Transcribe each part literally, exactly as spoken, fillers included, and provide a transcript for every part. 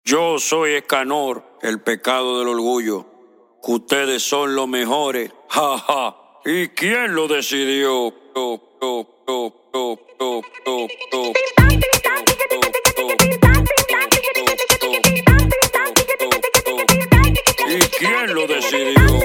Yo soy Escanor, el pecado del orgullo. Que ustedes son los mejores. Ja, ja. ¿Y quién lo decidió? Yo, yo, yo, yo, yo, yo, yo. ¿Y quién lo decidió?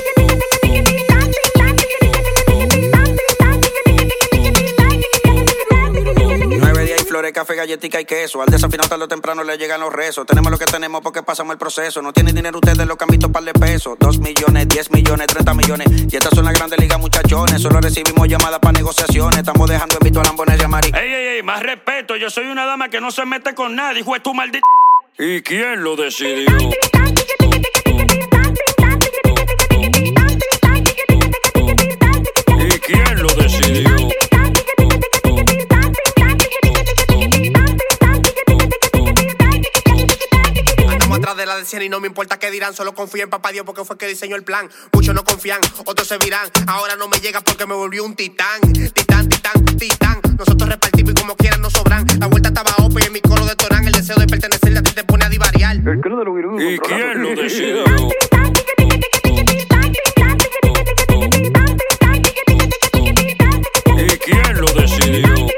Nueve días y flores, café, galletica y queso. Al desafinado tarde o temprano le llegan los rezos. Tenemos lo que tenemos porque pasamos el proceso. No tienen dinero ustedes, lo que han visto par de pesos. Dos millones, diez millones, treinta millones. Y estas son las grandes ligas, muchachones. Solo recibimos llamadas para negociaciones. Estamos dejando en visto a Lambones y a Mari. Ey, ey, ey, más respeto. Yo soy una dama que no se mete con nadie, hijo de tu maldita. ¿Y quién lo decidió? ¿Y quién lo decidió? Andamos atrás de la decena y no me importa qué dirán. Solo confío en papá Dios porque fue que diseñó el plan. Muchos no confían, otros se virán. Ahora no me llega porque me volvió un titán. Titán, titán, titán. Nosotros repartimos y como quieran nos sobran. La vuelta estaba open y en mi coro de Torán. El deseo de pertenecerle a ti te pone a divariar. ¿Y quién lo decidió? ¿Y quién lo decidió?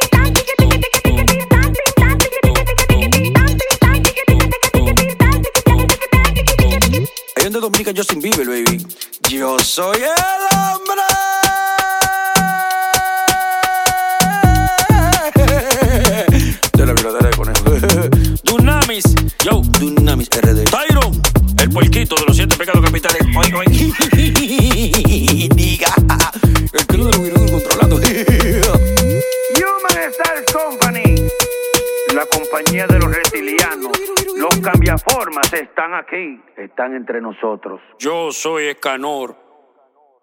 Hay un de Dominica, yo sin Bieber, baby. Yo soy el hombre. De la violadera de conejo. Dunamis, yo, Dunamis R D. Tyron, el puerquito de los siete pecados capitales. Oye, oye. Diga. El que lo de los virus controlando. Human Style Company, la compañía de los reptilianos. Los cambiaformas están aquí, están entre nosotros. Yo soy Escanor,